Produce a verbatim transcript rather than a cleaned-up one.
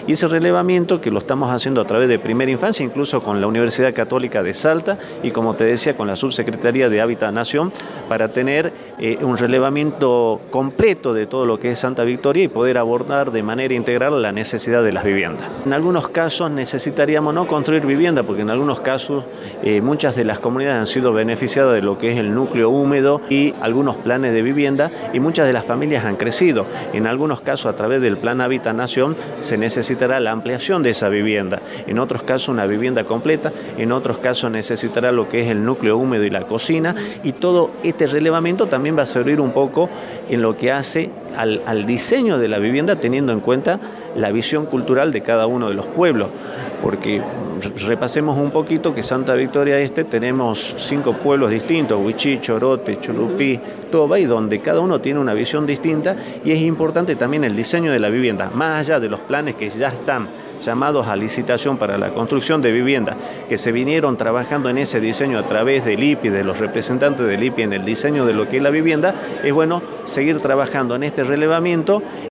Y ese relevamiento que lo estamos haciendo a través de Primera Infancia, incluso con la Universidad Católica de Salta y, como te decía, con la Subsecretaría de Hábitat Nación, para tener eh, un relevamiento completo de todo lo que es Santa Victoria y poder abordar de manera integral la necesidad de las viviendas. En algunos casos necesitaríamos no construir vivienda, porque en algunos casos eh, muchas de las comunidades han sido beneficiadas de lo que es el núcleo húmedo y algunos planes de vivienda, y muchas de las familias han crecido. En algunos casos, a través del Plan Hábitat Nación, se necesitará la ampliación de esa vivienda. En otros casos, una vivienda completa. En otros casos, necesitará lo que es el núcleo húmedo y la cocina. Y todo este relevamiento también va a servir un poco en lo que hace al, al diseño de la vivienda, teniendo en cuenta la visión cultural de cada uno de los pueblos. Porque repasemos un poquito que Santa Victoria Este tenemos cinco pueblos distintos: Huichí, Chorote, Chulupí, Toba, y donde cada uno tiene una visión distinta, y es importante también el diseño de la vivienda, más allá de los planes que ya están llamados a licitación para la construcción de viviendas, que se vinieron trabajando en ese diseño a través del I P I, de los representantes del I P I en el diseño de lo que es la vivienda. Es bueno seguir trabajando en este relevamiento